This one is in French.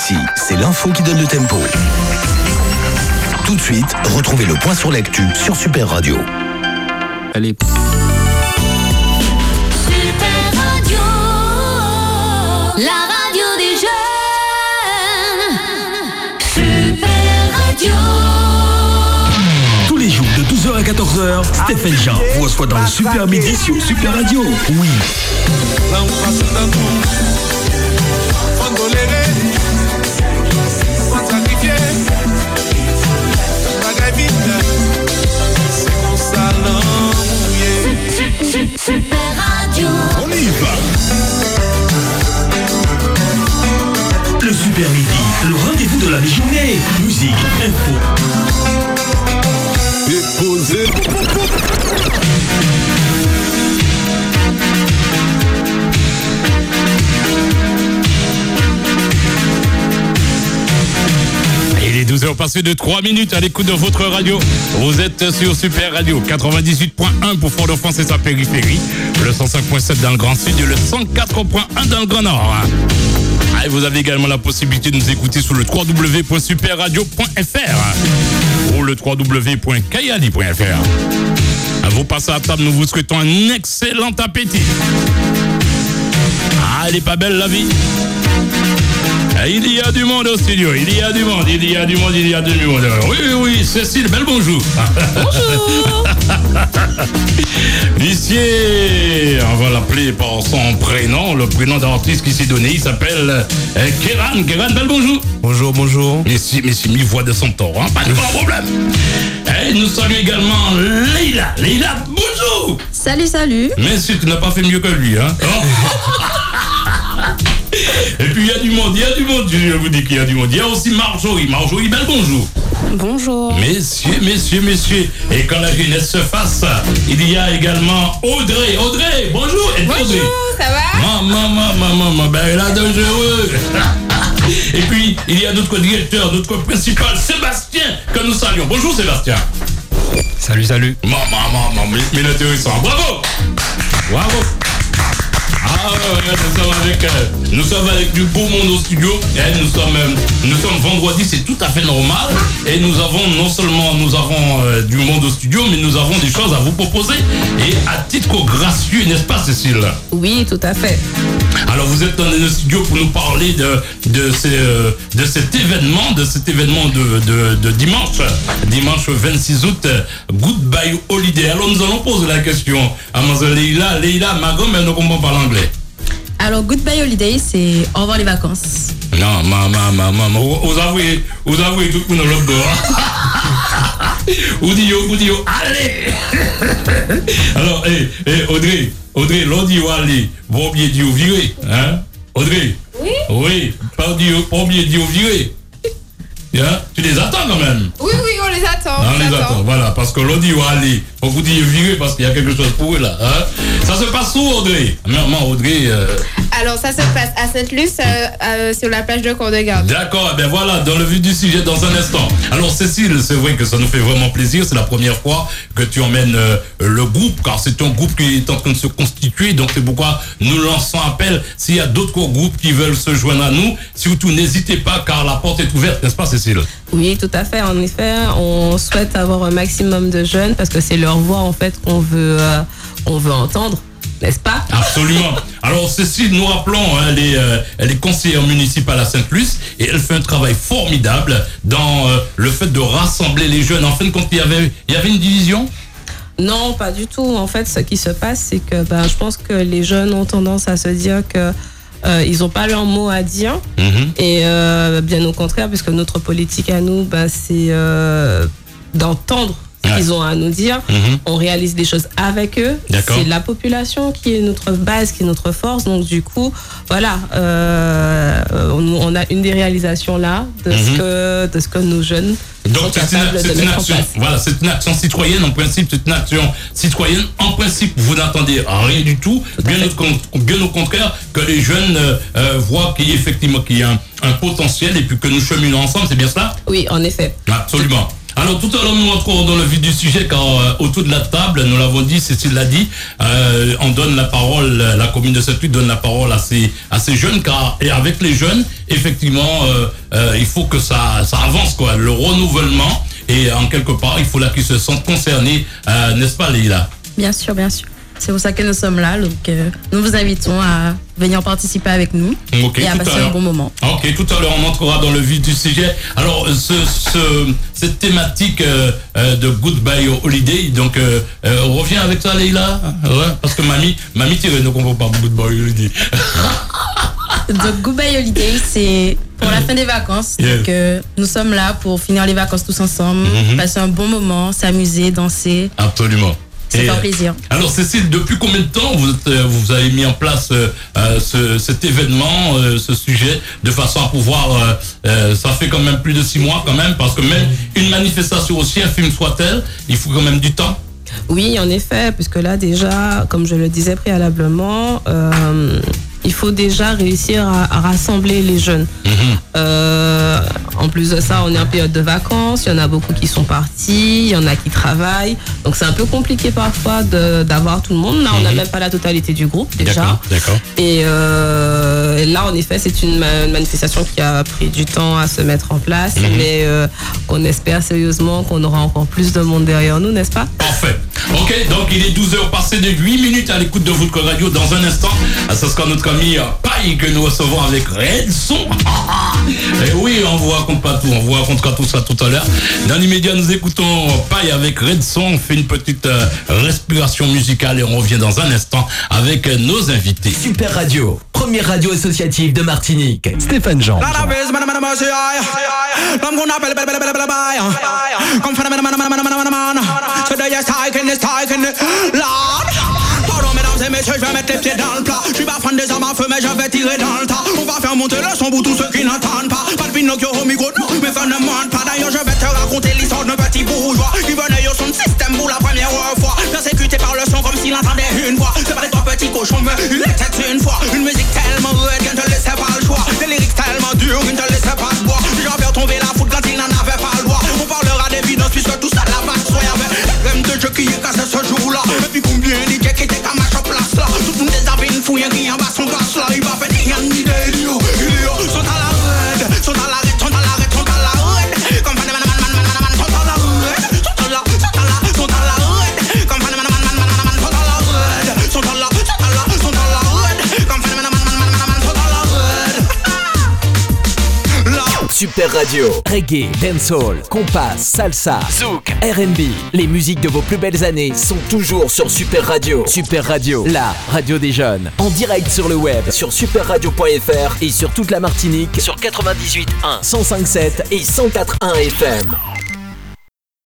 Ici, c'est l'info qui donne le tempo. Tout de suite, retrouvez le point sur l'actu sur Super Radio. Allez. Super Radio, la radio des jeunes. Super Radio. Tous les jours de 12h à 14h, Stéphane Jean vous reçoit dans le Super Midi sur Super Radio. Oui. Super Radio. On y va. Le Super Midi, le rendez-vous de la journée. Musique, info. Déposé. Il est 12h passé de 3 minutes à l'écoute de votre radio. Vous êtes sur Super Radio 98.1 pour Fort-de-France et sa périphérie, le 105.7 dans le Grand Sud et le 104.1 dans le Grand Nord. Et vous avez également la possibilité de nous écouter sur le www.superradio.fr ou le www.kayali.fr. À vous passer à table, nous vous souhaitons un excellent appétit. Ah, elle est pas belle la vie. Il y a du monde au studio, il y a du monde. Oui, Cécile, bel bonjour. Bonjour. Monsieur, on va l'appeler par son prénom, le prénom d'artiste qui s'est donné, il s'appelle Kéran. Kéran, bel bonjour. Bonjour. Merci, mi-voix de son tort, hein, pas de problème. Et nous saluons également Leïla. Leïla, bonjour. Salut. Monsieur, tu n'as pas fait mieux que lui, hein. Et puis il y a du monde, je vous dis qu'il y a du monde. Il y a aussi Marjorie, bel bonjour. Bonjour. Messieurs. Et quand la jeunesse se fasse, il y a également Audrey, bonjour. Et Bonjour, Audrey. ça va? Maman, ben là, dangereux. Et puis, il y a notre directeur, notre principal, Sébastien, que nous saluons. Bonjour Sébastien. Salut. Maman, mais intéressant. Bravo. Nous sommes avec du beau monde au studio. Et nous sommes vendredi, c'est tout à fait normal. Et nous avons du monde au studio, mais nous avons des choses à vous proposer. Et à titre gracieux, n'est-ce pas Cécile? Oui, tout à fait. Alors vous êtes dans le studio pour nous parler de cet événement, de dimanche 26 août, Goodbye Holiday. Alors nous allons poser la question à Mademoiselle Leïla, ma gomme, elle ne comprend pas l'anglais. Alors, Goodbye Holiday, c'est au revoir les vacances. Non, maman, vous avouez tout pour nous l'autre. Ou dit, allez. Alors, Audrey, l'on dit allez, vous oubliez dit virer, hein? Audrey? Oui, pas oublier dit virer. Hein? Tu les attends quand même? Oui, on les attend. On les attend, voilà, parce que l'on dit allez, faut vous dire virer parce qu'il y a quelque chose pour eux là. Hein? Ça se passe où, Audrey? Maman, Audrey. Alors, ça se passe à Sainte-Luce, sur la plage de Cour-de-Garde. D'accord, ben voilà, dans le vif du sujet dans un instant. Alors, Cécile, c'est vrai que ça nous fait vraiment plaisir. C'est la première fois que tu emmènes le groupe, car c'est un groupe qui est en train de se constituer. Donc, c'est pourquoi nous lançons appel. S'il y a d'autres groupes qui veulent se joindre à nous, surtout n'hésitez pas, car la porte est ouverte, n'est-ce pas, Cécile? Oui, tout à fait. En effet, on souhaite avoir un maximum de jeunes parce que c'est leur voix, en fait, qu'on veut entendre. N'est-ce pas? Absolument. Alors Cécile, nous rappelons, elle est conseillère municipale à Sainte-Luce et elle fait un travail formidable dans le fait de rassembler les jeunes. En fin de compte, il y avait une division? Non, pas du tout. En fait, ce qui se passe, c'est que je pense que les jeunes ont tendance à se dire que ils n'ont pas leur mot à dire. Et bien au contraire, puisque notre politique à nous, c'est d'entendre qu'ils ont à nous dire. On réalise des choses avec eux. C'est la population qui est notre base, qui est notre force. Donc du coup, voilà, on a une des réalisations là de ce que nos jeunes donc c'est une action. Voilà, c'est une action citoyenne en principe. C'est une action citoyenne en principe. Vous n'attendez rien du tout. Bien au contraire, que les jeunes voient qu'il y a un potentiel et puis que nous cheminons ensemble. C'est bien cela? Oui, en effet. Absolument. Alors tout à l'heure nous rentrons dans le vif du sujet car autour de la table, nous l'avons dit, Cécile l'a dit, on donne la parole, la commune de Saint-Luc donne la parole à ces jeunes car et avec les jeunes, effectivement, il faut que ça avance quoi, le renouvellement et en quelque part, il faut là qu'ils se sentent concernés, n'est-ce pas Leïla? Bien sûr, bien sûr. C'est pour ça que nous sommes là. Donc, nous vous invitons à venir participer avec nous et à passer un bon moment. Ok, tout à l'heure, on entrera dans le vif du sujet. Alors, cette thématique de Goodbye Holiday, donc, revient avec ça, Leïla? Ouais, parce que mamie ne comprend pas Goodbye Holiday. Donc, Goodbye Holiday, c'est pour la fin des vacances. Yeah. Donc, nous sommes là pour finir les vacances tous ensemble, passer un bon moment, s'amuser, danser. Absolument. Ça fait plaisir. Alors Cécile, depuis combien de temps vous avez mis en place cet événement, ce sujet, de façon à pouvoir, ça fait quand même plus de 6 mois quand même, parce que même une manifestation aussi infime soit-elle, il faut quand même du temps. Oui, en effet, puisque là déjà, comme je le disais préalablement, il faut déjà réussir à rassembler les jeunes. En plus de ça, on est en période de vacances, il y en a beaucoup qui sont partis, il y en a qui travaillent, donc c'est un peu compliqué parfois d'avoir tout le monde. Là, on n'a même pas la totalité du groupe déjà. D'accord. Et là, en effet, c'est une manifestation qui a pris du temps à se mettre en place, mais on espère sérieusement qu'on aura encore plus de monde derrière nous, n'est-ce pas? Parfait. Ok, donc il est 12h passé de 8 minutes à l'écoute de votre radio. Dans un instant, ce sera notre ami Paille que nous recevons avec Red Son. Et oui, on vous raconte pas tout, on vous racontera tout ça tout à l'heure. Dans l'immédiat, nous écoutons Paille avec Red Son. On fait une petite respiration musicale et on revient dans un instant avec nos invités. Super Radio, première radio associative de Martinique. Stéphane Jean. Pardon mesdames et messieurs, je vais mettre les pieds dans le plat. Je suis pas fan des armes à feu, mais je vais tirer dans le tas. On va faire monter le son pour tous ceux qui n'entendent pas. Pas de Pinocchio au micro, non, mais ça ne monte pas. D'ailleurs, je vais te raconter l'histoire d'un petit bourgeois qui venait au son système pour la première fois. Persécuté par le son comme s'il entendait une voix. C'est pas des trois petits cochons, mais il était une fois. Une musique tellement rude qu'il ne te laissait pas le choix. Des lyrics tellement durs qu'il ne te laissait pas le bois. J'en vais tomber la foudre quand il n'en avait pas le droit. On parlera d'évidence puisque tout ça la va de soi. Y'avait de jeu qui est cassé ce jour-là. Et puis combien d'idées qui étaient comme à chaque place là. Tout le monde déshabille une fouille qui en bas son gosse là. Il va faire des grandes idées, idiot. Sont à la raide, sont à la raide, sont à la raide, sont à la raide. Comme fan de man, sont à la raide. Sont à la raide, comme fan de man, sont à la raide. Sont à la raide, comme fan de man, sont à la raide. Super Radio, reggae, dancehall, compas, salsa, zouk, R&B. Les musiques de vos plus belles années sont toujours sur Super Radio. Super Radio, la radio des jeunes. En direct sur le web, sur superradio.fr et sur toute la Martinique, sur 98.1, 105.7 et 104.1 FM.